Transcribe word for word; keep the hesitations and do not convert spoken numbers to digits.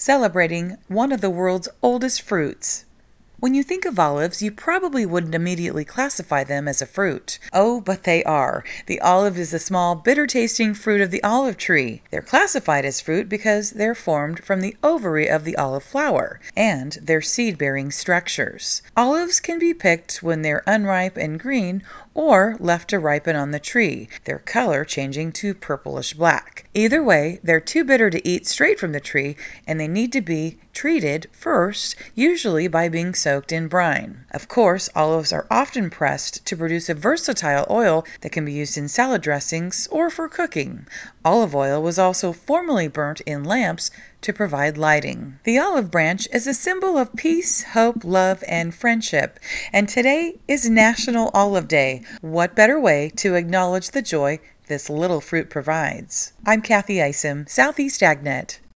celebrating one of the world's oldest fruits. When you think of olives, you probably wouldn't immediately classify them as a fruit. Oh, but they are. The olive is the small, bitter-tasting fruit of the olive tree. They're classified as fruit because they're formed from the ovary of the olive flower and their seed-bearing structures. Olives can be picked when they're unripe and green or left to ripen on the tree, their color changing to purplish black. Either way, they're too bitter to eat straight from the tree, and they need to be treated first, usually by being soaked in brine. Of course, olives are often pressed to produce a versatile oil that can be used in salad dressings or for cooking. Olive oil was also formerly burnt in lamps to provide lighting. The olive branch is a symbol of peace, hope, love, and friendship, and today is National Olive Day. What better way to acknowledge the joy this little fruit provides? I'm Kathy Isom, Southeast AgNet.